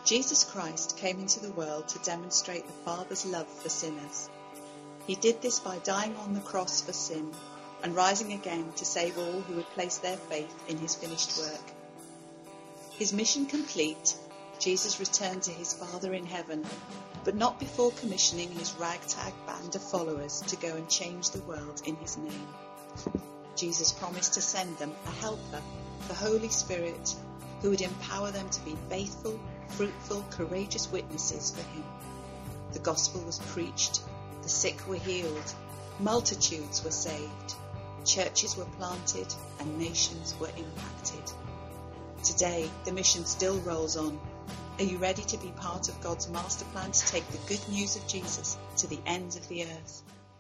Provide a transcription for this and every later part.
Jesus Christ came into the world to demonstrate the Father's love for sinners. He did this by dying on the cross for sin and rising again to save all who would place their faith in his finished work. His mission complete, Jesus returned to his Father in heaven, but not before commissioning his ragtag band of followers to go and change the world in his name. Jesus promised to send them a helper, the Holy Spirit, who would empower them to be faithful, fruitful, courageous witnesses for him. The gospel was preached, the sick were healed, multitudes were saved, churches were planted, and nations were impacted. Today, the mission still rolls on. Are you ready to be part of God's master plan to take the good news of Jesus to the ends of the earth?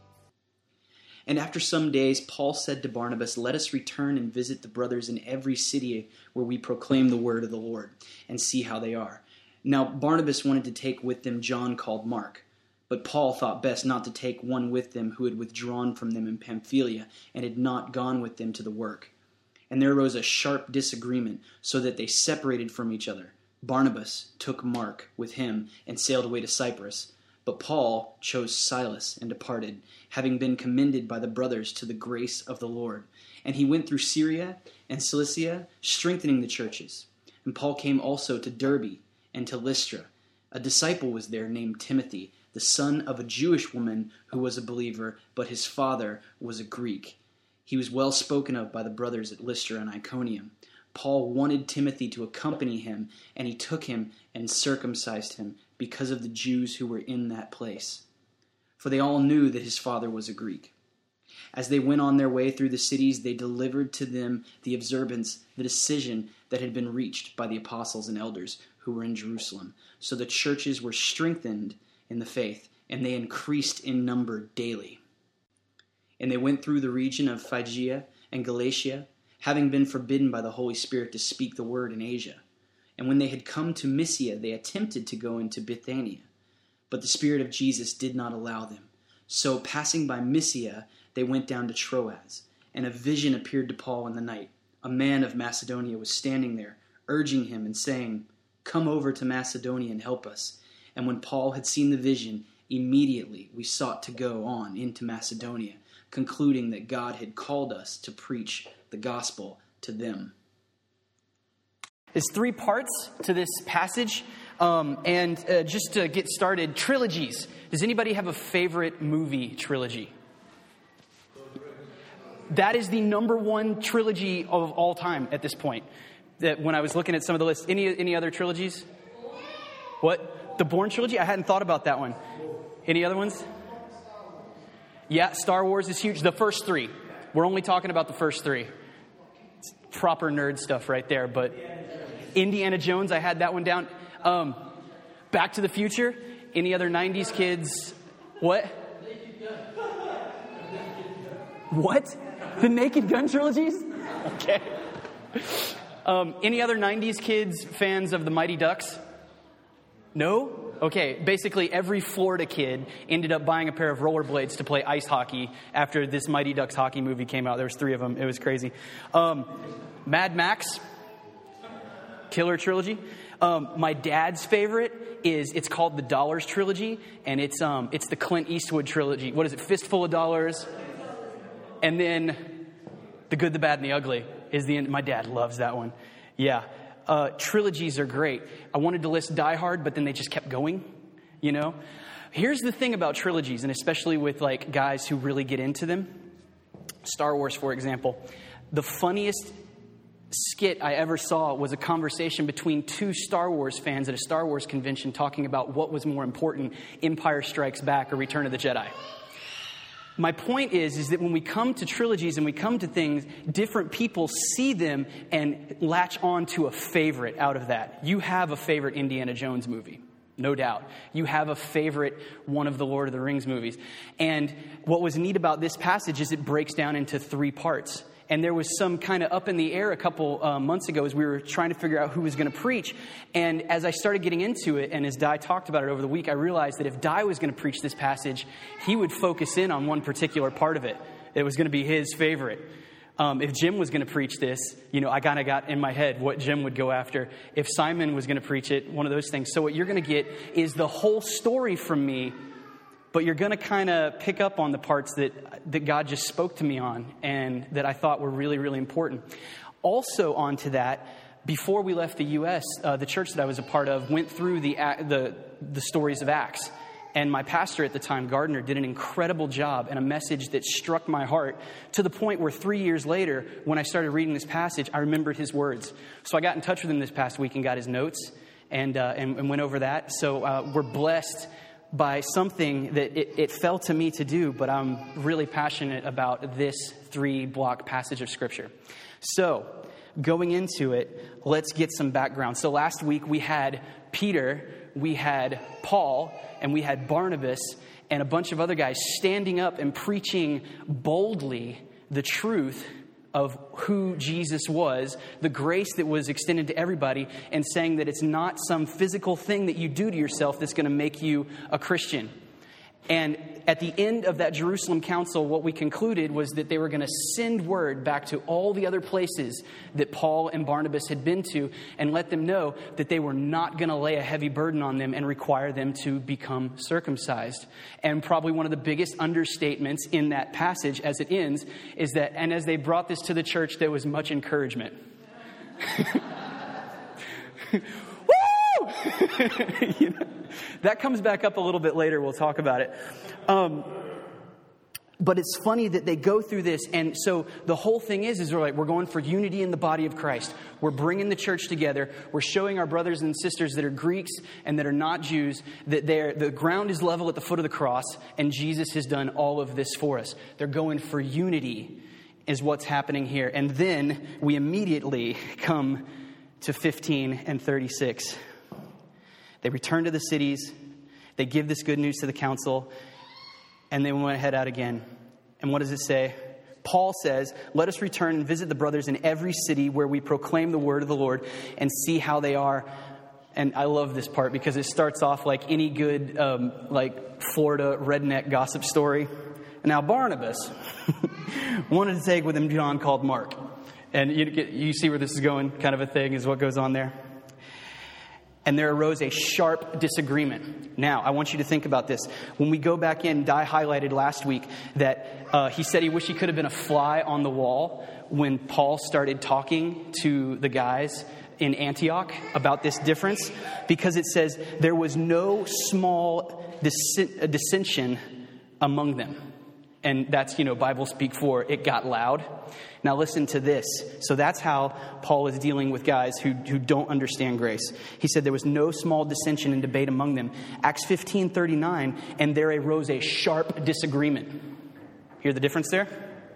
And after some days, Paul said to Barnabas, "Let us return and visit the brothers in every city where we proclaim the word of the Lord, and see how they are." Now Barnabas wanted to take with them John called Mark, but Paul thought best not to take one with them who had withdrawn from them in Pamphylia and had not gone with them to the work. And there arose a sharp disagreement, so that they separated from each other. Barnabas took Mark with him and sailed away to Cyprus. But Paul chose Silas and departed, having been commended by the brothers to the grace of the Lord. And he went through Syria and Cilicia, strengthening the churches. And Paul came also to Derbe and to Lystra. A disciple was there named Timothy, the son of a Jewish woman who was a believer, but his father was a Greek. He was well spoken of by the brothers at Lystra and Iconium. Paul wanted Timothy to accompany him, and he took him and circumcised him because of the Jews who were in that place. For they all knew that his father was a Greek. As they went on their way through the cities, they delivered to them the observance, the decision that had been reached by the apostles and elders who were in Jerusalem. So the churches were strengthened in the faith, and they increased in number daily. And they went through the region of Phrygia and Galatia, having been forbidden by the Holy Spirit to speak the word in Asia. And when they had come to Mysia, they attempted to go into Bithynia, but the Spirit of Jesus did not allow them. So passing by Mysia, they went down to Troas, and a vision appeared to Paul in the night. A man of Macedonia was standing there, urging him and saying, "Come over to Macedonia and help us." And when Paul had seen the vision, immediately we sought to go on into Macedonia, concluding that God had called us to preach the gospel to them. There's 3 parts to this passage. Just to get started, trilogies. Does anybody have a favorite movie trilogy? That is the number 1 trilogy of all time at this point. That when I was looking at some of the lists, any other trilogies? What? The Bourne trilogy? I hadn't thought about that one. Any other ones? Yeah, Star Wars is huge. The first 3. We're only talking about the first 3. It's proper nerd stuff right there, but Indiana Jones, I had that one down. Back to the Future. Any other 90s kids? What? What? The Naked Gun trilogies? Okay. Any other 90s kids fans of the Mighty Ducks? No? Okay, basically every Florida kid ended up buying a pair of rollerblades to play ice hockey after this Mighty Ducks hockey movie came out. There was 3 of them. It was crazy. Mad Max, killer trilogy. My dad's favorite it's called the Dollars trilogy, and it's the Clint Eastwood trilogy. What is it? Fistful of Dollars, and then The Good, the Bad, and the Ugly is the end. My dad loves that one. Yeah. Trilogies are great. I wanted to list Die Hard, but then they just kept going, you know. Here's the thing about trilogies, and especially with like guys who really get into them. Star Wars, for example. The funniest skit I ever saw was a conversation between 2 Star Wars fans at a Star Wars convention talking about what was more important, Empire Strikes Back or Return of the Jedi. My point is that when we come to trilogies and we come to things, different people see them and latch on to a favorite out of that. You have a favorite Indiana Jones movie, no doubt. You have a favorite one of the Lord of the Rings movies. And what was neat about this passage is it breaks down into 3 parts. And there was some kind of up in the air a couple months ago as we were trying to figure out who was going to preach. And as I started getting into it, and as Di talked about it over the week, I realized that if Di was going to preach this passage, he would focus in on one particular part of it. It was going to be his favorite. If Jim was going to preach this, I kind of got in my head what Jim would go after. If Simon was going to preach it, one of those things. So what you're going to get is the whole story from me, but you're going to kind of pick up on the parts that God just spoke to me on and that I thought were really, really important. Also onto that, before we left the U.S., the church that I was a part of went through the stories of Acts. And my pastor at the time, Gardner, did an incredible job and a message that struck my heart to the point where 3 years later, when I started reading this passage, I remembered his words. So I got in touch with him this past week and got his notes and went over that. So we're blessed by something that it fell to me to do, but I'm really passionate about this 3-block passage of Scripture. So going into it, let's get some background. So last week we had Peter, we had Paul, and we had Barnabas and a bunch of other guys standing up and preaching boldly the truth of who Jesus was, the grace that was extended to everybody, and saying that it's not some physical thing that you do to yourself that's going to make you a Christian. And at the end of that Jerusalem council, what we concluded was that they were going to send word back to all the other places that Paul and Barnabas had been to and let them know that they were not going to lay a heavy burden on them and require them to become circumcised. And probably one of the biggest understatements in that passage as it ends is that, and as they brought this to the church, there was much encouragement. That comes back up a little bit later. We'll talk about it. But it's funny that they go through this. And so the whole thing is we're going for unity in the body of Christ. We're bringing the church together. We're showing our brothers and sisters that are Greeks and that are not Jews that the ground is level at the foot of the cross and Jesus has done all of this for us. They're going for unity is what's happening here. And then we immediately come to 15 and 36. They return to the cities. They give this good news to the council. And they went head out again. And what does it say? Paul says, let us return and visit the brothers in every city where we proclaim the word of the Lord and see how they are. And I love this part because it starts off like any good Florida redneck gossip story. Now Barnabas wanted to take with him John called Mark. And you see where this is going, kind of a thing is what goes on there. And there arose a sharp disagreement. Now, I want you to think about this. When we go back in, Di highlighted last week that he said he wished he could have been a fly on the wall when Paul started talking to the guys in Antioch about this difference. Because it says there was no small dissension among them. And that's, Bible speak for it got loud. Now listen to this. So that's how Paul is dealing with guys who don't understand grace. He said there was no small dissension and debate among them. Acts 15:39, and there arose a sharp disagreement. Hear the difference there?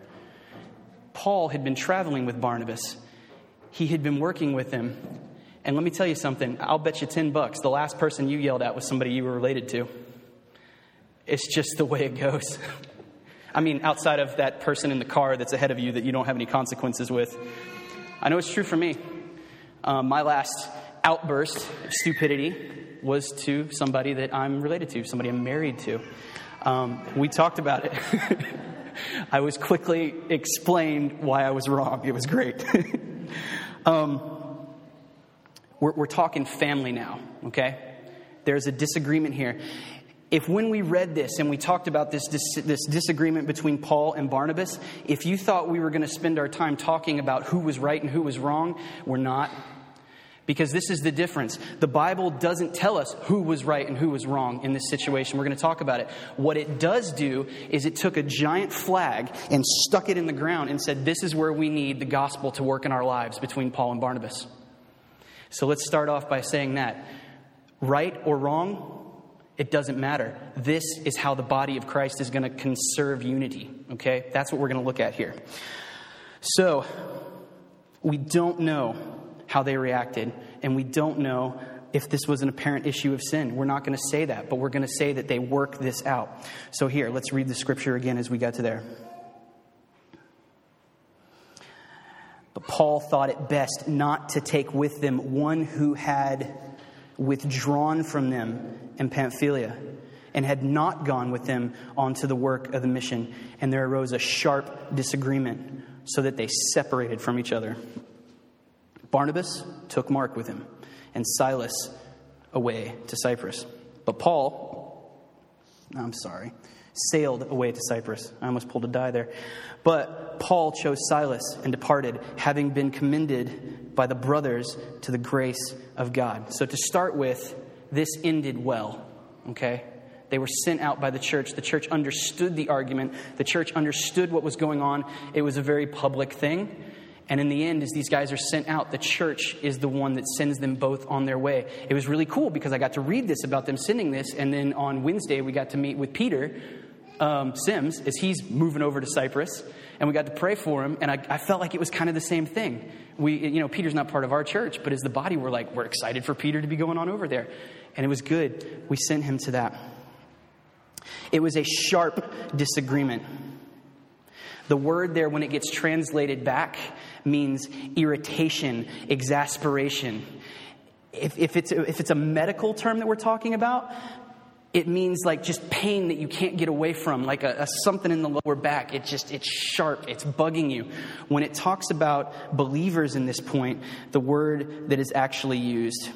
Paul had been traveling with Barnabas. He had been working with him. And let me tell you something. I'll bet you $10 the last person you yelled at was somebody you were related to. It's just the way it goes. I mean, outside of that person in the car that's ahead of you that you don't have any consequences with. I know it's true for me. My last outburst of stupidity was to somebody that I'm related to, somebody I'm married to. We talked about it. I was quickly explained why I was wrong. It was great. We're talking family now, okay? There's a disagreement here. If when we read this and we talked about this disagreement between Paul and Barnabas, if you thought we were going to spend our time talking about who was right and who was wrong, we're not. Because this is the difference. The Bible doesn't tell us who was right and who was wrong in this situation. We're going to talk about it. What it does do is it took a giant flag and stuck it in the ground and said, this is where we need the gospel to work in our lives between Paul and Barnabas. So let's start off by saying that. Right or wrong? It doesn't matter. This is how the body of Christ is going to conserve unity. Okay? That's what we're going to look at here. So, we don't know how they reacted. And we don't know if this was an apparent issue of sin. We're not going to say that. But we're going to say that they work this out. So here, let's read the scripture again as we got to there. But Paul thought it best not to take with them one who had withdrawn from them in Pamphylia and had not gone with them onto the work of the mission. And there arose a sharp disagreement. so that they separated from each other. Barnabas took Mark with him and Silas away to Cyprus. But sailed away to Cyprus. I almost pulled a die there. But Paul chose Silas and departed, having been commended by the brothers to the grace of God. So to start with, this ended well, okay? They were sent out by the church. The church understood the argument. The church understood what was going on. It was a very public thing. And in the end, as these guys are sent out, the church is the one that sends them both on their way. It was really cool because I got to read this about them sending this. And then on Wednesday, we got to meet with Peter Sims as he's moving over to Cyprus. And we got to pray for him. And I felt like it was kind of the same thing. Peter's not part of our church, but as the body, we're excited for Peter to be going on over there. And it was good. We sent him to that. It was a sharp disagreement. The word there, when it gets translated back, means irritation, exasperation. If it's a medical term that we're talking about, it means like just pain that you can't get away from, like a something in the lower back. It's sharp. It's bugging you. When it talks about believers in this point, the word that is actually used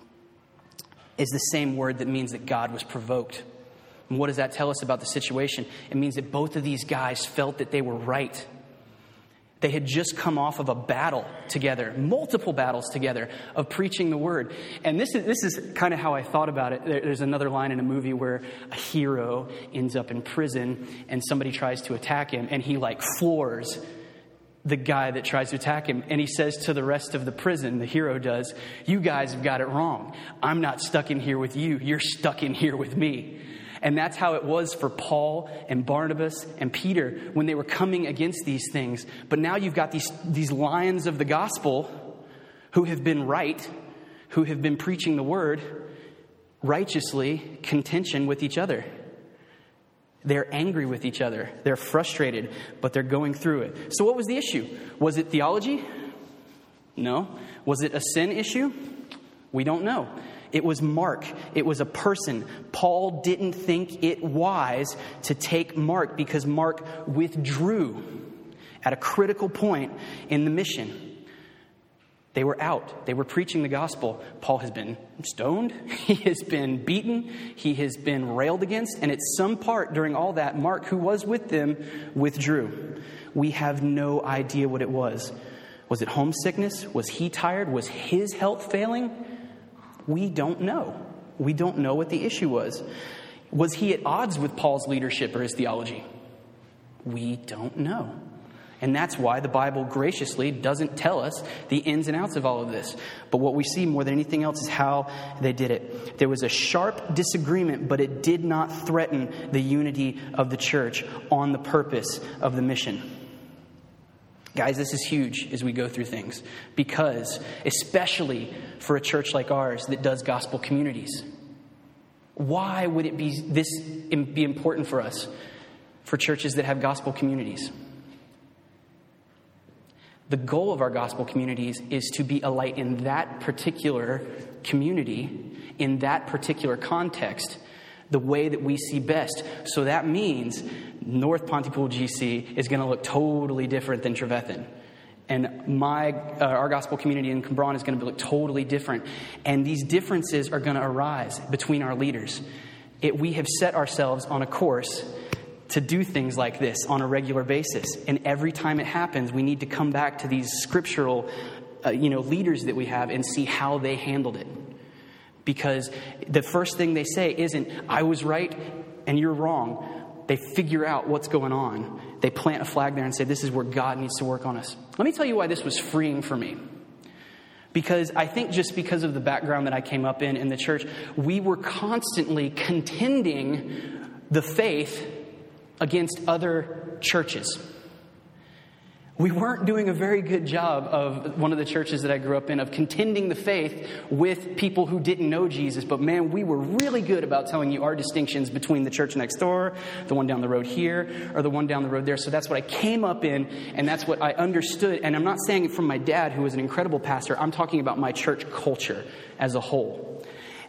is the same word that means that God was provoked. And what does that tell us about the situation? It means that both of these guys felt that they were right. They had just come off of a battle together, multiple battles together of preaching the word. And this is kind of how I thought about it. There's another line in a movie where a hero ends up in prison and somebody tries to attack him and he floors the guy that tries to attack him. And he says to the rest of the prison, the hero does, "You guys have got it wrong. I'm not stuck in here with you. You're stuck in here with me." And that's how it was for Paul and Barnabas and Peter when they were coming against these things. But now you've got these lions of the gospel who have been right, who have been preaching the word righteously, contention with each other. They're angry with each other. They're frustrated, but they're going through it. So what was the issue? Was it theology? No. Was it a sin issue? We don't know. It was Mark. It was a person. Paul didn't think it wise to take Mark because Mark withdrew at a critical point in the mission. They were out. They were preaching the gospel. Paul has been stoned. He has been beaten. He has been railed against. And at some part during all that, Mark, who was with them, withdrew. We have no idea what it was. Was it homesickness? Was he tired? Was his health failing? We don't know. We don't know what the issue was. Was he at odds with Paul's leadership or his theology? We don't know. And that's why the Bible graciously doesn't tell us the ins and outs of all of this. But what we see more than anything else is how they did it. There was a sharp disagreement, but it did not threaten the unity of the church on the purpose of the mission. Guys, this is huge as we go through things because, especially for a church like ours that does gospel communities, why would it be important for us, for churches that have gospel communities? The goal of our gospel communities is to be a light in that particular community, in that particular context, the way that we see best. So that means North Pontypool GC is going to look totally different than Trevethan. And our gospel community in Cambron is going to look totally different. And these differences are going to arise between our leaders. We have set ourselves on a course to do things like this on a regular basis. And every time it happens, we need to come back to these scriptural leaders that we have and see how they handled it. Because the first thing they say isn't, "I was right and you're wrong." They figure out what's going on. They plant a flag there and say, "This is where God needs to work on us." Let me tell you why this was freeing for me. Because I think just because of the background that I came up in the church, we were constantly contending the faith against other churches. We weren't doing a very good job of one of the churches that I grew up in of contending the faith with people who didn't know Jesus. But man, we were really good about telling you our distinctions between the church next door, the one down the road here, or the one down the road there. So that's what I came up in, and that's what I understood. And I'm not saying it from my dad, who was an incredible pastor. I'm talking about my church culture as a whole.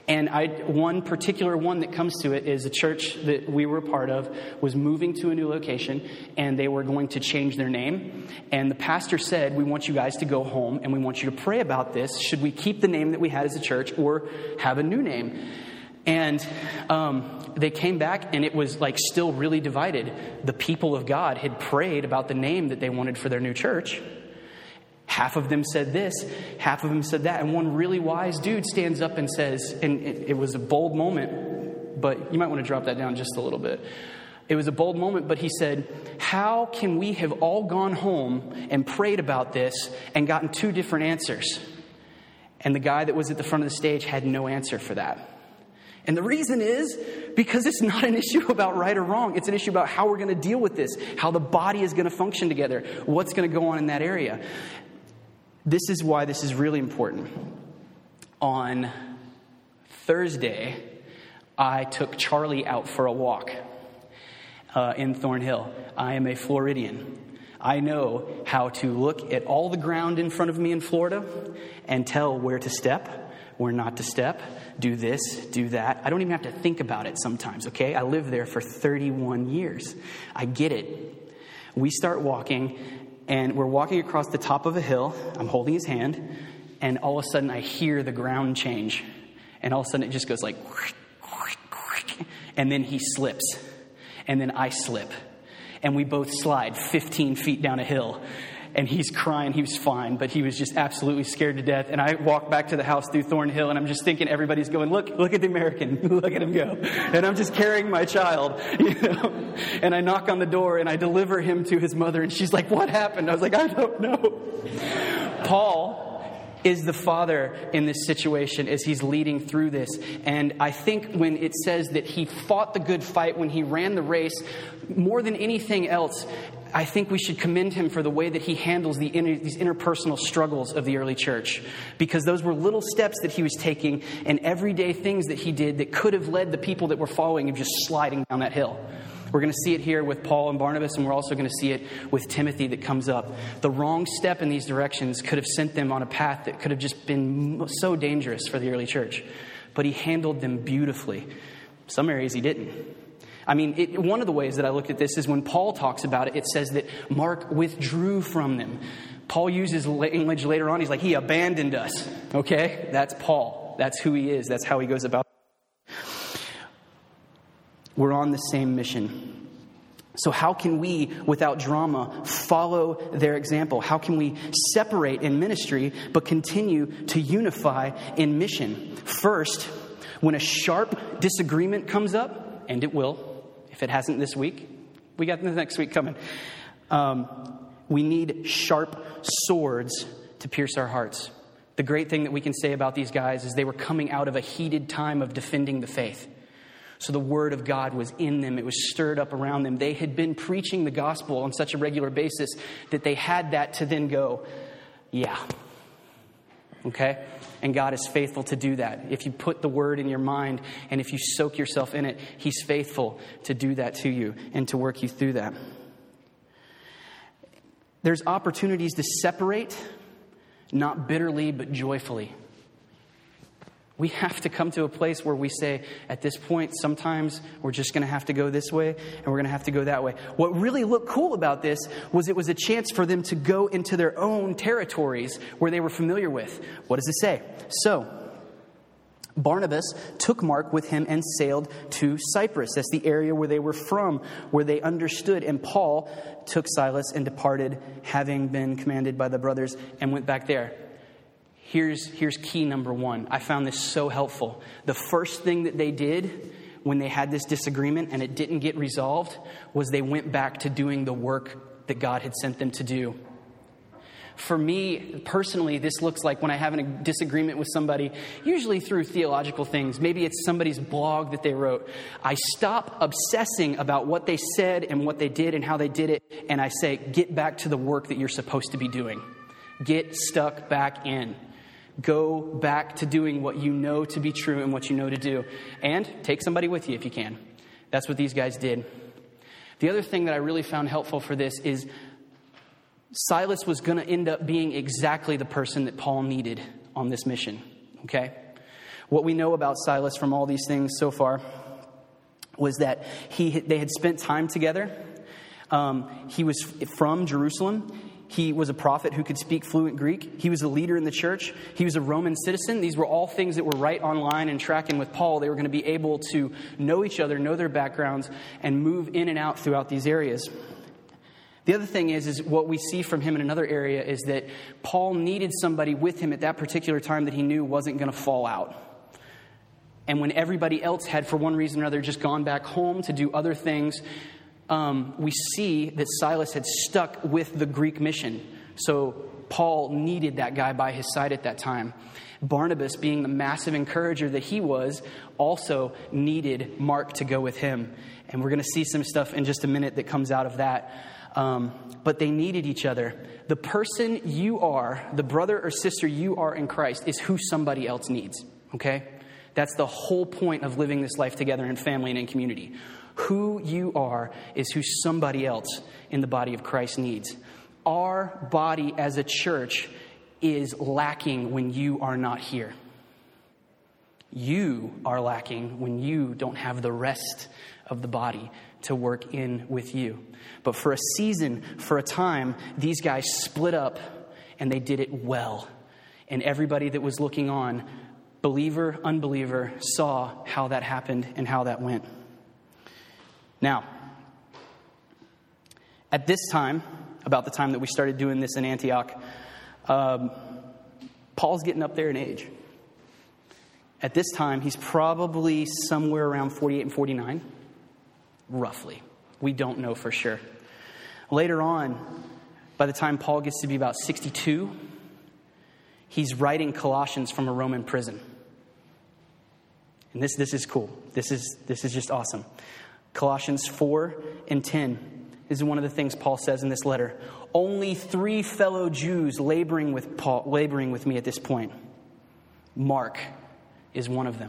And one particular one that comes to it is a church that we were a part of was moving to a new location, and they were going to change their name. And the pastor said, we want you guys to go home, and we want you to pray about this. Should we keep the name that we had as a church or have a new name? And they came back, and it was like still really divided. The people of God had prayed about the name that they wanted for their new church. Half of them said this, half of them said that. And one really wise dude stands up and says, and it was a bold moment, but you might want to drop that down just a little bit. It was a bold moment, but he said, how can we have all gone home and prayed about this and gotten two different answers? And the guy that was at the front of the stage had no answer for that. And the reason is because it's not an issue about right or wrong. It's an issue about how we're going to deal with this, how the body is going to function together, what's going to go on in that area. This is why this is really important. On Thursday, I took Charlie out for a walk in Thornhill. I am a Floridian. I know how to look at all the ground in front of me in Florida and tell where to step, where not to step, do this, do that. I don't even have to think about it sometimes, okay? I lived there for 31 years. I get it. We start walking, and we're walking across the top of a hill. I'm holding his hand, and all of a sudden I hear the ground change. And all of a sudden it just goes like, and then he slips, and then I slip. And we both slide 15 feet down a hill. And he's crying. He was fine, but he was just absolutely scared to death. And I walk back to the house through Thornhill, and I'm just thinking everybody's going, look at the American. Look at him go. And I'm just carrying my child, you know. And I knock on the door, and I deliver him to his mother. And she's like, what happened? I was like, I don't know. Paul is the father in this situation as he's leading through this. And I think when it says that he fought the good fight, when he ran the race, more than anything else, I think we should commend him for the way that he handles these interpersonal struggles of the early church. Because those were little steps that he was taking and everyday things that he did that could have led the people that were following him just sliding down that hill. We're going to see it here with Paul and Barnabas, and we're also going to see it with Timothy that comes up. The wrong step in these directions could have sent them on a path that could have just been so dangerous for the early church. But he handled them beautifully. Some areas he didn't. I mean, one of the ways that I look at this is when Paul talks about it, it says that Mark withdrew from them. Paul uses language later on. He's like, he abandoned us. Okay? That's Paul. That's who he is. That's how he goes about it. We're on the same mission. So how can we, without drama, follow their example? How can we separate in ministry but continue to unify in mission? First, when a sharp disagreement comes up, and it will, if it hasn't this week, we got the next week coming. We need sharp swords to pierce our hearts. The great thing that we can say about these guys is they were coming out of a heated time of defending the faith. So the word of God was in them. It was stirred up around them. They had been preaching the gospel on such a regular basis that they had that to then go, yeah. Okay? And God is faithful to do that. If you put the word in your mind and if you soak yourself in it, he's faithful to do that to you and to work you through that. There's opportunities to separate, not bitterly, but joyfully. We have to come to a place where we say, at this point, sometimes we're just going to have to go this way and we're going to have to go that way. What really looked cool about this was it was a chance for them to go into their own territories where they were familiar with. What does it say? So, Barnabas took Mark with him and sailed to Cyprus. That's the area where they were from, where they understood. And Paul took Silas and departed, having been commanded by the brothers, and went back there. Here's key number one. I found this so helpful. The first thing that they did when they had this disagreement and it didn't get resolved was they went back to doing the work that God had sent them to do. For me, personally, this looks like when I have a disagreement with somebody, usually through theological things. Maybe it's somebody's blog that they wrote. I stop obsessing about what they said and what they did and how they did it, and I say, get back to the work that you're supposed to be doing. Get stuck back in. Go back to doing what you know to be true and what you know to do. And take somebody with you if you can. That's what these guys did. The other thing that I really found helpful for this is Silas was going to end up being exactly the person that Paul needed on this mission. Okay? What we know about Silas from all these things so far was that they had spent time together. He was from Jerusalem. He was a prophet who could speak fluent Greek. He was a leader in the church. He was a Roman citizen. These were all things that were right on line and tracking with Paul. They were going to be able to know each other, know their backgrounds, and move in and out throughout these areas. The other thing is what we see from him in another area is that Paul needed somebody with him at that particular time that he knew wasn't going to fall out. And when everybody else had, for one reason or another, just gone back home to do other things, we see that Silas had stuck with the Greek mission. So Paul needed that guy by his side at that time. Barnabas, being the massive encourager that he was, also needed Mark to go with him. And we're going to see some stuff in just a minute that comes out of that. But they needed each other. The person you are, the brother or sister you are in Christ, is who somebody else needs. Okay? That's the whole point of living this life together in family and in community. Who you are is who somebody else in the body of Christ needs. Our body as a church is lacking when you are not here. You are lacking when you don't have the rest of the body to work in with you. But for a season, for a time, these guys split up and they did it well. And everybody that was looking on, believer, unbeliever, saw how that happened and how that went. Now, at this time, about the time that we started doing this in Antioch, Paul's getting up there in age. At this time, he's probably somewhere around 48 and 49, roughly. We don't know for sure. Later on, by the time Paul gets to be about 62, he's writing Colossians from a Roman prison. And this is cool. This is just awesome. Colossians 4 and 10 is one of the things Paul says in this letter. Only 3 fellow Jews laboring with me at this point. Mark is one of them.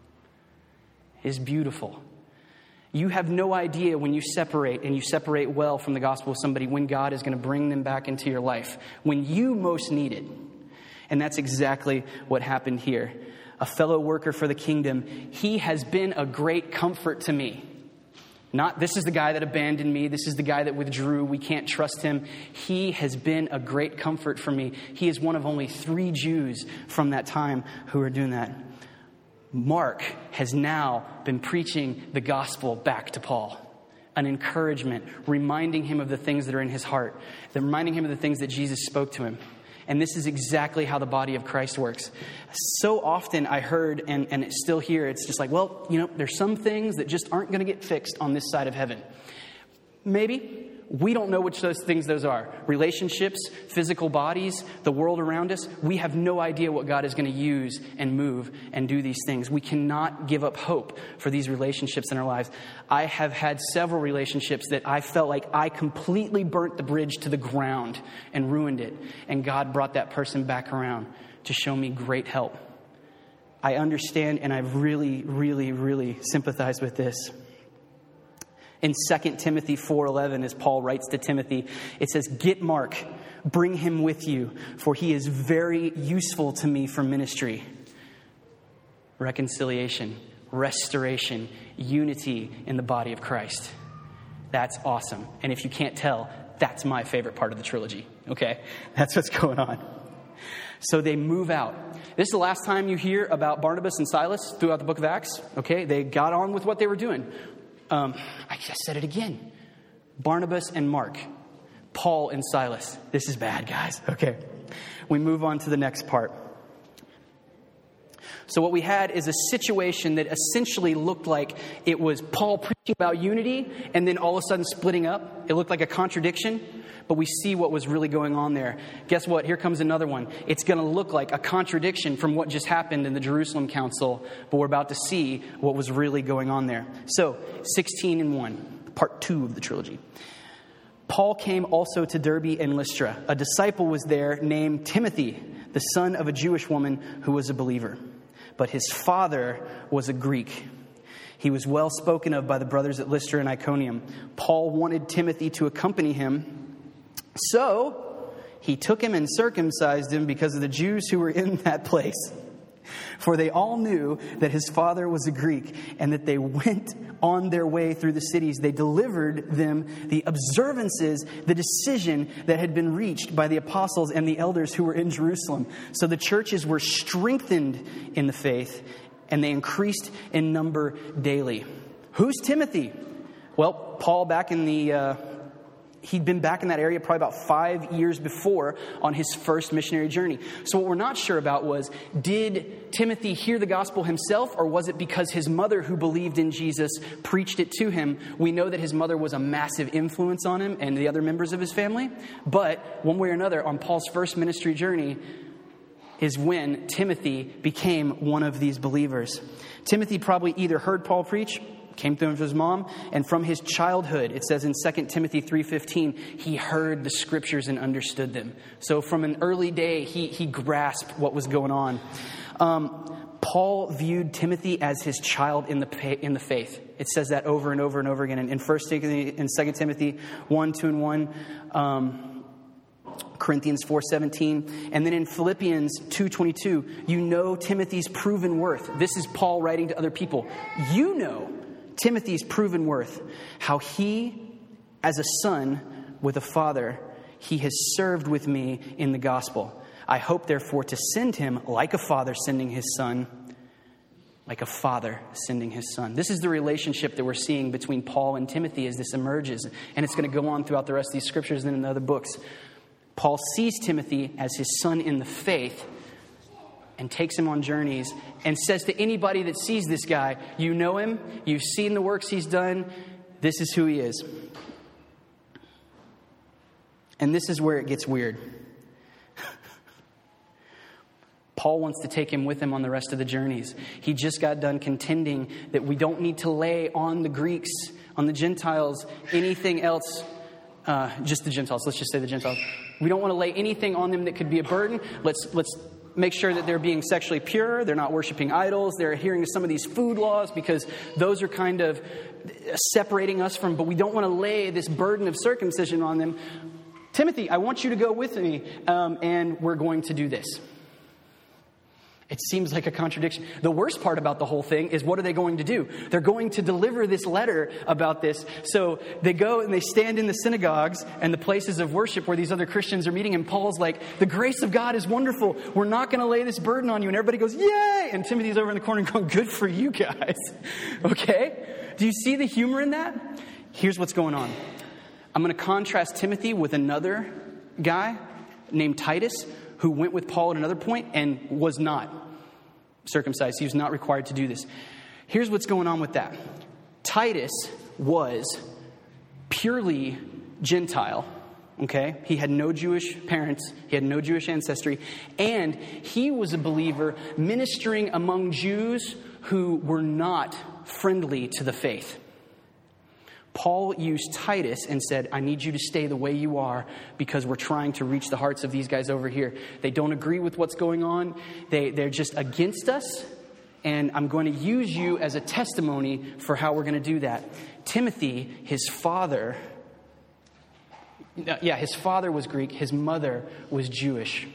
Is beautiful. You have no idea when you separate, and you separate well from the gospel of somebody, when God is going to bring them back into your life, when you most need it. And that's exactly what happened here. A fellow worker for the kingdom. He has been a great comfort to me. Not, this is the guy that abandoned me. This is the guy that withdrew. We can't trust him. He has been a great comfort for me. He is one of only 3 Jews from that time who are doing that. Mark has now been preaching the gospel back to Paul. An encouragement, reminding him of the things that are in his heart, reminding him of the things that Jesus spoke to him. And this is exactly how the body of Christ works. So often I heard, and it's still here, it's just like, well, there's some things that just aren't going to get fixed on this side of heaven. Maybe. We don't know which those are. Relationships, physical bodies, the world around us. We have no idea what God is going to use and move and do these things. We cannot give up hope for these relationships in our lives. I have had several relationships that I felt like I completely burnt the bridge to the ground and ruined it. And God brought that person back around to show me great help. I understand, and I've really, really, really sympathized with this. In 2 Timothy 4:11, as Paul writes to Timothy, it says, "Get Mark, bring him with you, for he is very useful to me for ministry." Reconciliation, restoration, unity in the body of Christ. That's awesome. And if you can't tell, that's my favorite part of the trilogy. Okay? That's what's going on. So they move out. This is the last time you hear about Barnabas and Silas throughout the book of Acts. Okay? They got on with what they were doing. I just said it again. Barnabas and Mark. Paul and Silas. This is bad, guys. Okay. We move on to the next part. So what we had is a situation that essentially looked like it was Paul preaching about unity and then all of a sudden splitting up. It looked like a contradiction, but we see what was really going on there. Guess what? Here comes another one. It's going to look like a contradiction from what just happened in the Jerusalem Council, but we're about to see what was really going on there. So, 16:1, part 2 of the trilogy. Paul came also to Derbe and Lystra. A disciple was there named Timothy, the son of a Jewish woman who was a believer. But his father was a Greek. He was well spoken of by the brothers at Lystra and Iconium. Paul wanted Timothy to accompany him. So he took him and circumcised him because of the Jews who were in that place. For they all knew that his father was a Greek, and that they went on their way through the cities. They delivered them the observances, the decision that had been reached by the apostles and the elders who were in Jerusalem. So the churches were strengthened in the faith, and they increased in number daily. Who's Timothy? Well, Paul he'd been back in that area probably about 5 years before on his first missionary journey. So what we're not sure about was, did Timothy hear the gospel himself, or was it because his mother, who believed in Jesus, preached it to him? We know that his mother was a massive influence on him and the other members of his family. But one way or another, on Paul's first ministry journey is when Timothy became one of these believers. Timothy probably either heard Paul preach, came to him from his mom, and from his childhood, it says in 2 Timothy 3:15, he heard the scriptures and understood them. So from an early day, he grasped what was going on. Paul viewed Timothy as his child in the faith. It says that over and over and over again in 1 Timothy and 2 Timothy 1, 2, and 1. Corinthians 4:17, and then in Philippians 2:22, you know Timothy's proven worth. This is Paul writing to other people. You know Timothy's proven worth, how he, as a son with a father, he has served with me in the gospel. I hope, therefore, to send him like a father sending his son, like a father sending his son. This is the relationship that we're seeing between Paul and Timothy as this emerges, and it's going to go on throughout the rest of these scriptures and in the other books. Paul sees Timothy as his son in the faith and takes him on journeys and says to anybody that sees this guy, you know him, you've seen the works he's done, this is who he is. And this is where it gets weird. Paul wants to take him with him on the rest of the journeys. He just got done contending that we don't need to lay on the Greeks, on the Gentiles, anything else. Just the Gentiles. Let's just say the Gentiles. We don't want to lay anything on them that could be a burden. Let's make sure that they're being sexually pure. They're not worshiping idols. They're adhering to some of these food laws because those are kind of separating us from, but we don't want to lay this burden of circumcision on them. Timothy, I want you to go with me, and we're going to do this. It seems like a contradiction. The worst part about the whole thing is, what are they going to do? They're going to deliver this letter about this. So they go and they stand in the synagogues and the places of worship where these other Christians are meeting. And Paul's like, the grace of God is wonderful. We're not going to lay this burden on you. And everybody goes, yay! And Timothy's over in the corner going, good for you guys. Okay? Do you see the humor in that? Here's what's going on. I'm going to contrast Timothy with another guy named Titus, who went with Paul at another point and was not circumcised. He was not required to do this. Here's what's going on with that. Titus was purely Gentile. Okay? He had no Jewish parents. He had no Jewish ancestry. And he was a believer ministering among Jews who were not friendly to the faith. Paul used Titus and said, I need you to stay the way you are because we're trying to reach the hearts of these guys over here. They don't agree with what's going on. They're just against us. And I'm going to use you as a testimony for how we're going to do that. Timothy, his father was Greek. His mother was Jewish.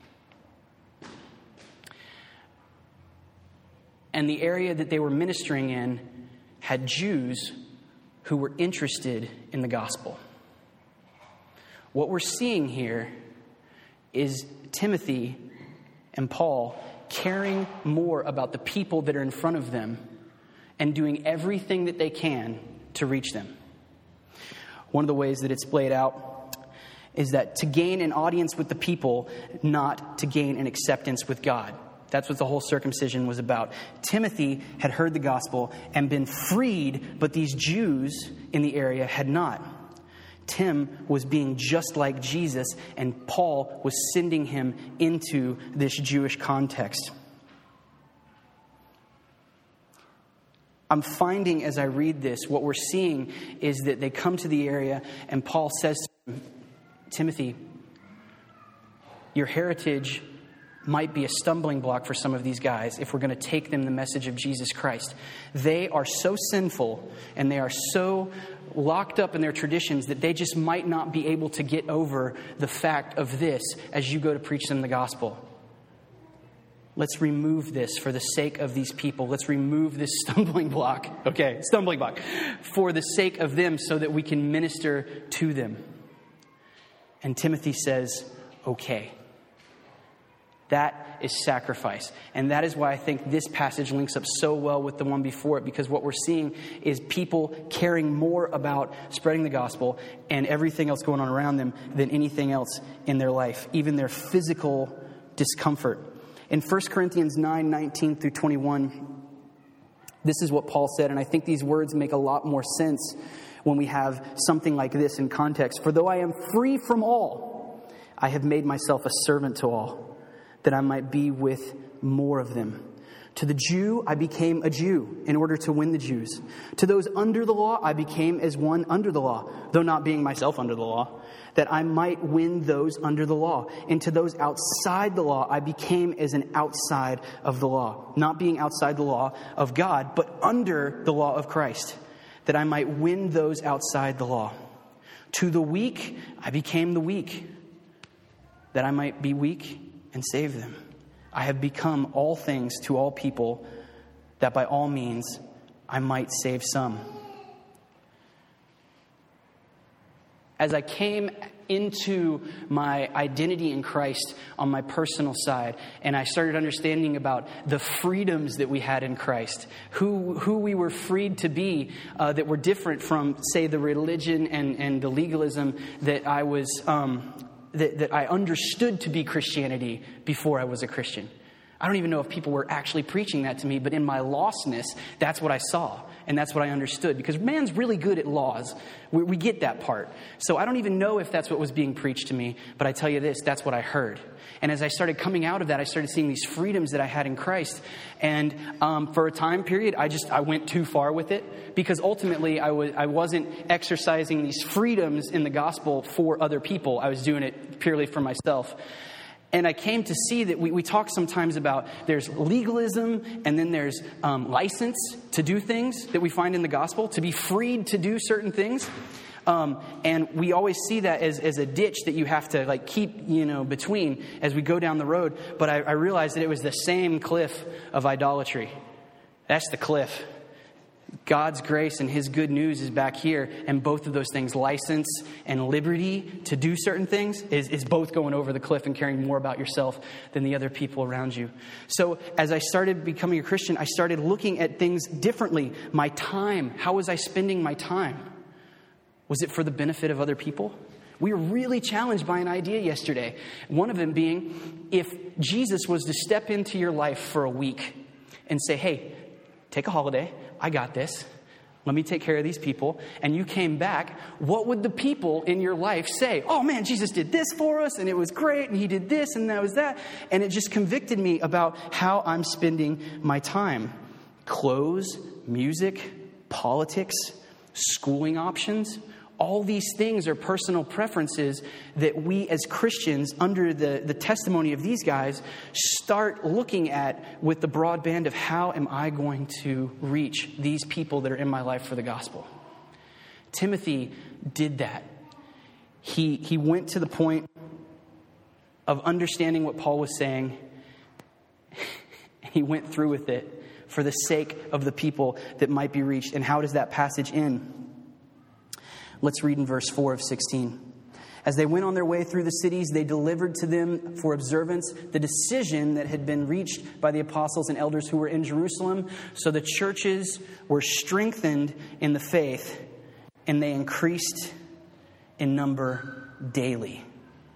And the area that they were ministering in had Jews who were interested in the gospel. What we're seeing here is Timothy and Paul caring more about the people that are in front of them and doing everything that they can to reach them. One of the ways that it's played out is that to gain an audience with the people, not to gain an acceptance with God. That's what the whole circumcision was about. Timothy had heard the gospel and been freed, but these Jews in the area had not. Tim was being just like Jesus, and Paul was sending him into this Jewish context. I'm finding as I read this, what we're seeing is that they come to the area and Paul says to him, Timothy, your heritage might be a stumbling block for some of these guys if we're going to take them the message of Jesus Christ. They are so sinful and they are so locked up in their traditions that they just might not be able to get over the fact of this as you go to preach them the gospel. Let's remove this for the sake of these people. Let's remove this stumbling block. Okay, stumbling block. For the sake of them so that we can minister to them. And Timothy says, okay. That is sacrifice. And that is why I think this passage links up so well with the one before it, because what we're seeing is people caring more about spreading the gospel and everything else going on around them than anything else in their life, even their physical discomfort. In 1 Corinthians 9:19 through 21, this is what Paul said, and I think these words make a lot more sense when we have something like this in context. For though I am free from all, I have made myself a servant to all, that I might be with more of them. To the Jew, I became a Jew in order to win the Jews. To those under the law, I became as one under the law, though not being myself under the law, that I might win those under the law. And to those outside the law, I became as an outside of the law, not being outside the law of God, but under the law of Christ, that I might win those outside the law. To the weak, I became the weak, that I might be weak and save them. I have become all things to all people, that by all means I might save some. As I came into my identity in Christ on my personal side, and I started understanding about the freedoms that we had in Christ, who we were freed to be, that were different from, say, the religion and the legalism that I was that I understood to be Christianity before I was a Christian. I don't even know if people were actually preaching that to me, but in my lostness, that's what I saw. And that's what I understood. Because man's really good at laws. We get that part. So I don't even know if that's what was being preached to me. But I tell you this, that's what I heard. And as I started coming out of that, I started seeing these freedoms that I had in Christ. And for a time period, I went too far with it. Because ultimately, I wasn't exercising these freedoms in the gospel for other people. I was doing it purely for myself. And I came to see that we talk sometimes about there's legalism and then there's license to do things that we find in the gospel, to be freed to do certain things. And we always see that as a ditch that you have to keep, between as we go down the road. But I realized that it was the same cliff of idolatry. That's the cliff. God's grace and His good news is back here. And both of those things, license and liberty to do certain things, is both going over the cliff and caring more about yourself than the other people around you. So as I started becoming a Christian, I started looking at things differently. My time, how was I spending my time? Was it for the benefit of other people? We were really challenged by an idea yesterday. One of them being, if Jesus was to step into your life for a week and say, hey, take a holiday. I got this. Let me take care of these people. And you came back. What would the people in your life say? Oh man, Jesus did this for us and it was great. And He did this and that was that. And it just convicted me about how I'm spending my time. Clothes, music, politics, schooling options. All these things are personal preferences that we as Christians, under the testimony of these guys, start looking at with the broad band of how am I going to reach these people that are in my life for the gospel. Timothy did that. He went to the point of understanding what Paul was saying. He went through with it for the sake of the people that might be reached. And how does that passage end? Let's read in verse 4 of 16. As they went on their way through the cities, they delivered to them for observance the decision that had been reached by the apostles and elders who were in Jerusalem. So the churches were strengthened in the faith, and they increased in number daily.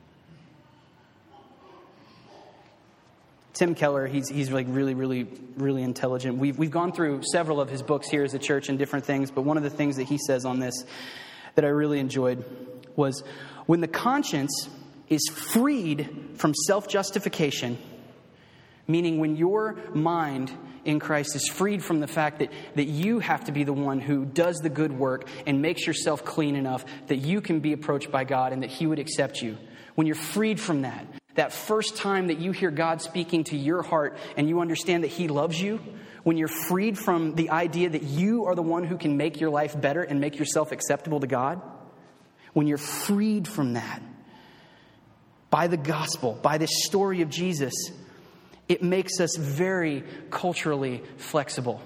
Tim Keller, he's really intelligent. We've gone through several of his books here as a church and different things, but one of the things that he says on this that I really enjoyed was, when the conscience is freed from self-justification, meaning when your mind in Christ is freed from the fact that you have to be the one who does the good work and makes yourself clean enough that you can be approached by God and that He would accept you. When you're freed from that first time that you hear God speaking to your heart and you understand that He loves you, when you're freed from the idea that you are the one who can make your life better and make yourself acceptable to God, when you're freed from that by the gospel, by this story of Jesus, it makes us very culturally flexible.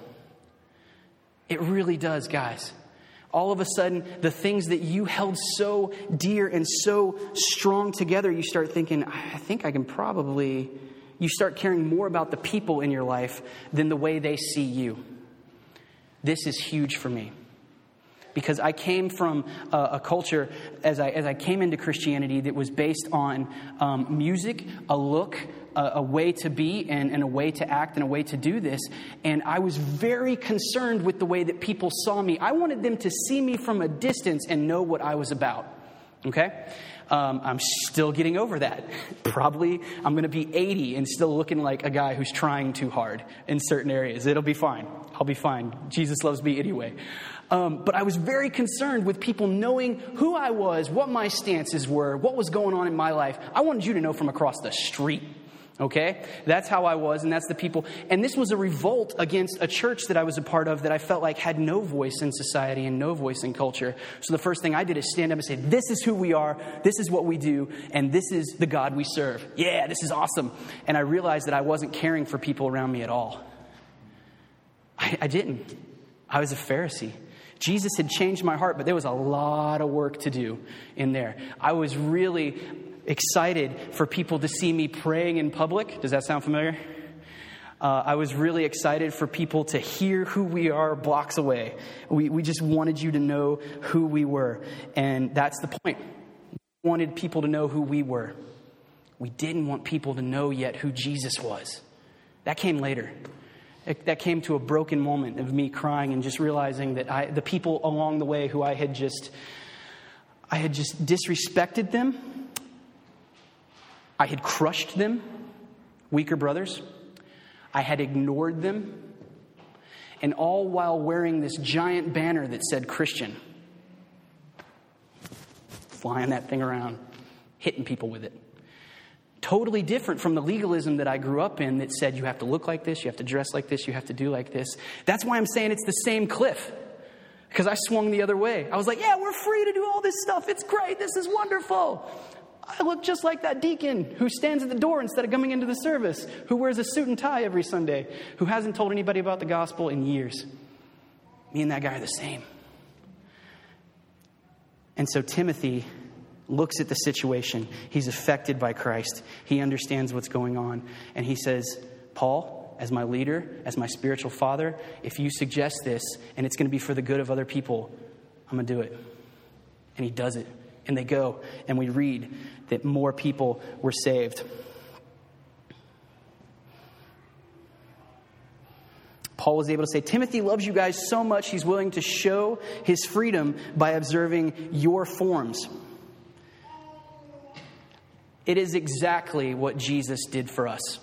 It really does, guys. All of a sudden, the things that you held so dear and so strong together, you start thinking, I think I can probably... You start caring more about the people in your life than the way they see you. This is huge for me. Because I came from a culture, as I came into Christianity, that was based on music, a look, a way to be, and a way to act, and a way to do this. And I was very concerned with the way that people saw me. I wanted them to see me from a distance and know what I was about. Okay? I'm still getting over that. Probably I'm going to be 80 and still looking like a guy who's trying too hard in certain areas. It'll be fine. I'll be fine. Jesus loves me anyway. But I was very concerned with people knowing who I was, what my stances were, what was going on in my life. I wanted you to know from across the street. Okay? That's how I was, and that's the people. And this was a revolt against a church that I was a part of that I felt like had no voice in society and no voice in culture. So the first thing I did is stand up and say, this is who we are, this is what we do, and this is the God we serve. Yeah, this is awesome. And I realized that I wasn't caring for people around me at all. I didn't. I was a Pharisee. Jesus had changed my heart, but there was a lot of work to do in there. I was really excited for people to see me praying in public. Does that sound familiar? I was really excited for people to hear who we are blocks away. We just wanted you to know who we were. And that's the point. We wanted people to know who we were. We didn't want people to know yet who Jesus was. That came later. That came to a broken moment of me crying and just realizing that the people along the way who I had just disrespected them. I had crushed them, weaker brothers. I had ignored them. And all while wearing this giant banner that said Christian. Flying that thing around, hitting people with it. Totally different from the legalism that I grew up in that said you have to look like this, you have to dress like this, you have to do like this. That's why I'm saying it's the same cliff. Because I swung the other way. I was like, yeah, we're free to do all this stuff. It's great. This is wonderful. I look just like that deacon who stands at the door instead of coming into the service, who wears a suit and tie every Sunday, who hasn't told anybody about the gospel in years. Me and that guy are the same. And so Timothy looks at the situation. He's affected by Christ. He understands what's going on. And he says, Paul, as my leader, as my spiritual father, if you suggest this and it's going to be for the good of other people, I'm going to do it. And he does it. And they go, and we read that more people were saved. Paul was able to say, Timothy loves you guys so much, he's willing to show his freedom by observing your forms. It is exactly what Jesus did for us.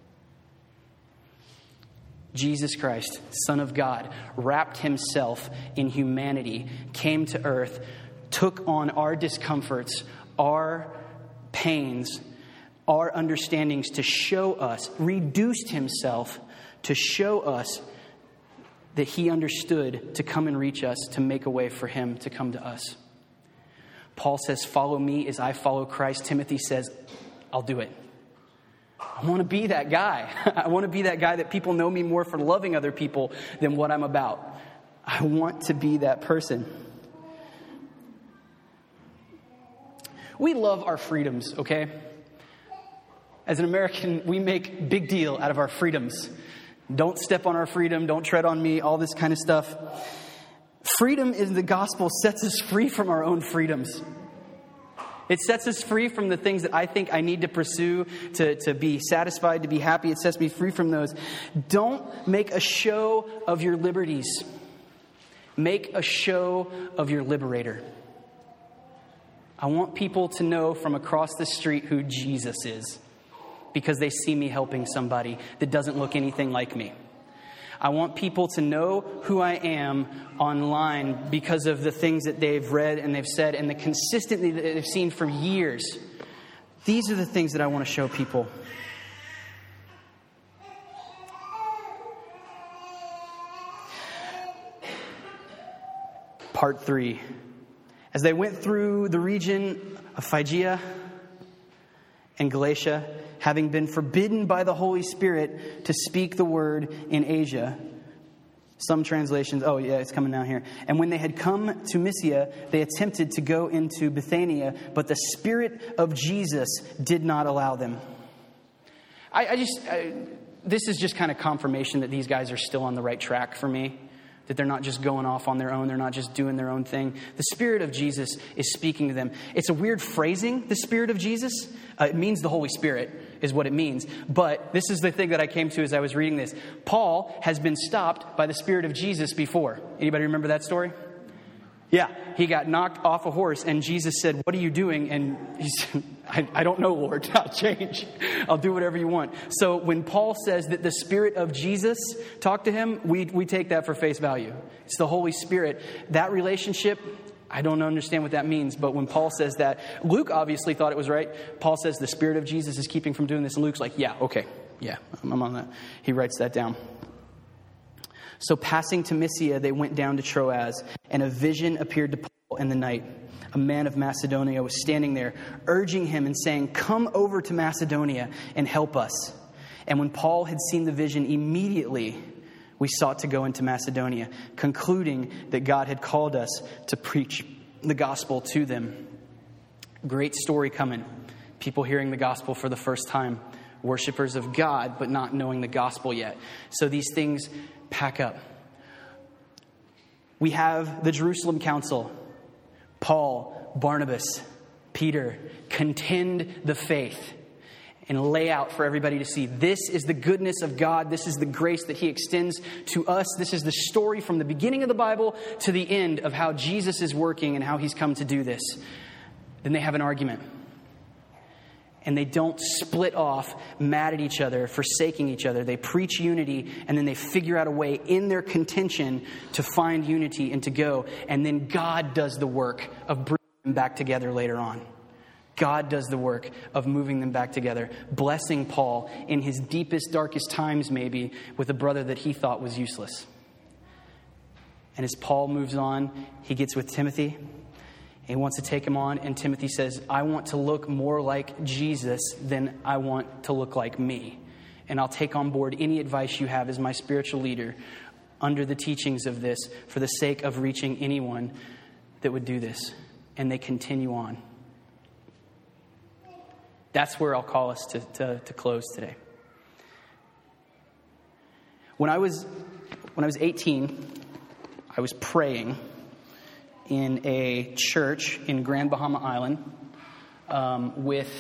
Jesus Christ, Son of God, wrapped himself in humanity, came to earth, took on our discomforts, our pains, our understandings to show us, reduced himself to show us that he understood to come and reach us, to make a way for him to come to us. Paul says, follow me as I follow Christ. Timothy says, I'll do it. I want to be that guy. I want to be that guy that people know me more for loving other people than what I'm about. I want to be that person. We love our freedoms, okay? As an American, we make big deal out of our freedoms. Don't step on our freedom. Don't tread on me. All this kind of stuff. Freedom in the gospel sets us free from our own freedoms. It sets us free from the things that I think I need to pursue to be satisfied, to be happy. It sets me free from those. Don't make a show of your liberties. Make a show of your liberator. I want people to know from across the street who Jesus is because they see me helping somebody that doesn't look anything like me. I want people to know who I am online because of the things that they've read and they've said and the consistency that they've seen for years. These are the things that I want to show people. Part 3. As they went through the region of Phrygia and Galatia having been forbidden by the Holy Spirit to speak the word in Asia. Some translations, oh yeah, it's coming down here. And when they had come to Mysia, they attempted to go into Bithynia, but the Spirit of Jesus did not allow them. This is just kind of confirmation that these guys are still on the right track for me. That they're not just going off on their own. They're not just doing their own thing. The Spirit of Jesus is speaking to them. It's a weird phrasing, the Spirit of Jesus. It means the Holy Spirit is what it means. But this is the thing that I came to as I was reading this. Paul has been stopped by the Spirit of Jesus before. Anybody remember that story? Yeah, he got knocked off a horse and Jesus said, "What are you doing?" And he said, I don't know, Lord. I'll change. I'll do whatever you want. So when Paul says that the Spirit of Jesus talked to him, we take that for face value. It's the Holy Spirit. That relationship, I don't understand what that means. But when Paul says that, Luke obviously thought it was right. Paul says the Spirit of Jesus is keeping from doing this. And Luke's like, yeah, okay. Yeah, I'm on that. He writes that down. So passing to Mysia, they went down to Troas, and a vision appeared to Paul in the night. A man of Macedonia was standing there, urging him and saying, "Come over to Macedonia and help us." And when Paul had seen the vision, immediately we sought to go into Macedonia, concluding that God had called us to preach the gospel to them. Great story coming. People hearing the gospel for the first time. Worshippers of God, but not knowing the gospel yet. So these things pack up. We have the Jerusalem Council. Paul, Barnabas, Peter contend the faith and lay out for everybody to see. This is the goodness of God. This is the grace that he extends to us. This is the story from the beginning of the Bible to the end of how Jesus is working and how he's come to do this. Then they have an argument. And they don't split off, mad at each other, forsaking each other. They preach unity, and then they figure out a way in their contention to find unity and to go. And then God does the work of bringing them back together later on. God does the work of moving them back together, blessing Paul in his deepest, darkest times maybe with a brother that he thought was useless. And as Paul moves on, he gets with Timothy. He wants to take him on, and Timothy says, "I want to look more like Jesus than I want to look like me. And I'll take on board any advice you have as my spiritual leader under the teachings of this for the sake of reaching anyone that would do this." And they continue on. That's where I'll call us to close today. When I was 18, I was praying in a church in Grand Bahama Island with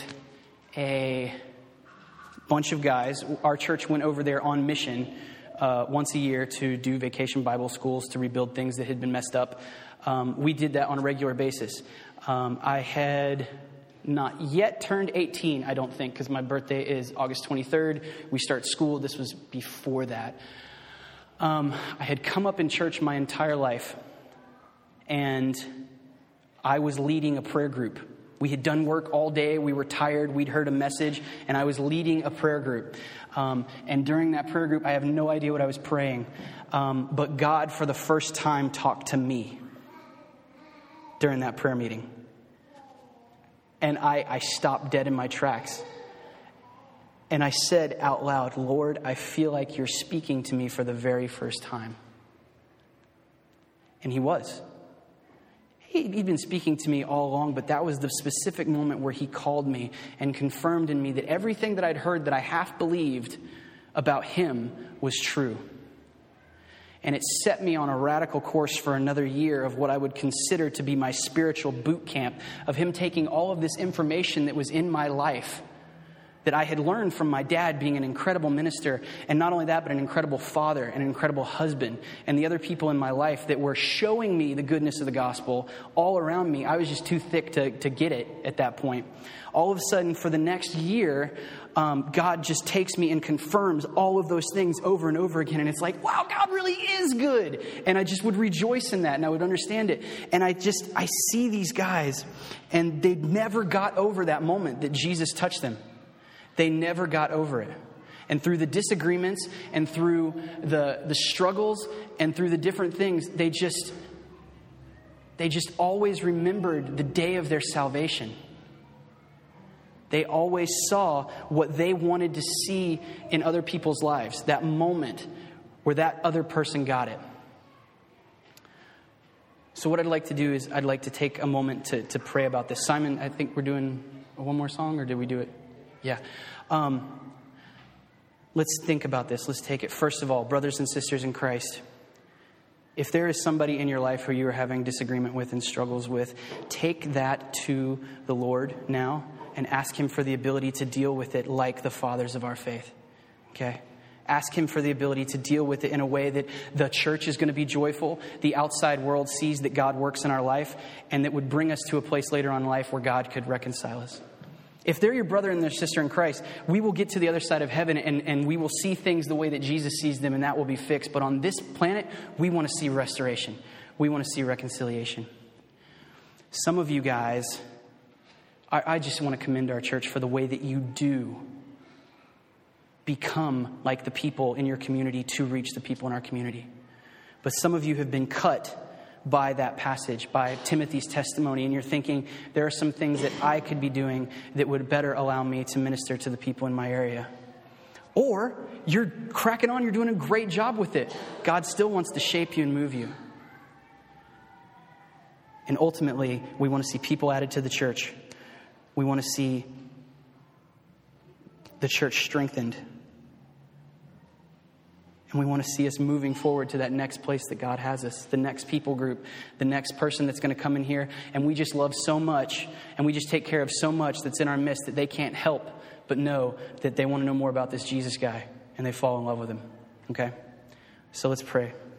a bunch of guys. Our church went over there on mission once a year to do vacation Bible schools to rebuild things that had been messed up. We did that on a regular basis. I had not yet turned 18, I don't think, because my birthday is August 23rd. We start school. This was before that. I had come up in church my entire life. And I was leading a prayer group. We had done work all day. We were tired. We'd heard a message. And I was leading a prayer group. And during that prayer group, I have no idea what I was praying. But God, for the first time, talked to me during that prayer meeting. And I stopped dead in my tracks. And I said out loud, "Lord, I feel like you're speaking to me for the very first time." And he was. He'd been speaking to me all along, but that was the specific moment where he called me and confirmed in me that everything that I'd heard that I half believed about him was true. And it set me on a radical course for another year of what I would consider to be my spiritual boot camp, of him taking all of this information that was in my life that I had learned from my dad being an incredible minister, and not only that, but an incredible father and an incredible husband, and the other people in my life that were showing me the goodness of the gospel all around me. I was just too thick to get it at that point. All of a sudden, for the next year, God just takes me and confirms all of those things over and over again. And it's like, wow, God really is good. And I just would rejoice in that, and I would understand it. And I see these guys, and they never got over that moment that Jesus touched them. They never got over it. And through the disagreements and through the struggles and through the different things, they just always remembered the day of their salvation. They always saw what they wanted to see in other people's lives, that moment where that other person got it. So what I'd like to do is I'd like to take a moment to pray about this. Simon, I think we're doing one more song, or did we do it? Yeah. Let's think about this. Let's take it. First of all, brothers and sisters in Christ, if there is somebody in your life who you are having disagreement with and struggles with, take that to the Lord now and ask him for the ability to deal with it like the fathers of our faith. Okay? Ask him for the ability to deal with it in a way that the church is going to be joyful, the outside world sees that God works in our life, and that would bring us to a place later on in life where God could reconcile us. If they're your brother and their sister in Christ, we will get to the other side of heaven and we will see things the way that Jesus sees them, and that will be fixed. But on this planet, we want to see restoration. We want to see reconciliation. Some of you guys, I just want to commend our church for the way that you do become like the people in your community to reach the people in our community. But some of you have been cut by that passage, by Timothy's testimony, and you're thinking, there are some things that I could be doing that would better allow me to minister to the people in my area. Or you're cracking on, you're doing a great job with it. God still wants to shape you and move you. And ultimately, we want to see people added to the church. We want to see the church strengthened. And we want to see us moving forward to that next place that God has us, the next people group, the next person that's going to come in here. And we just love so much, and we just take care of so much that's in our midst that they can't help but know that they want to know more about this Jesus guy, and they fall in love with him. Okay? So let's pray.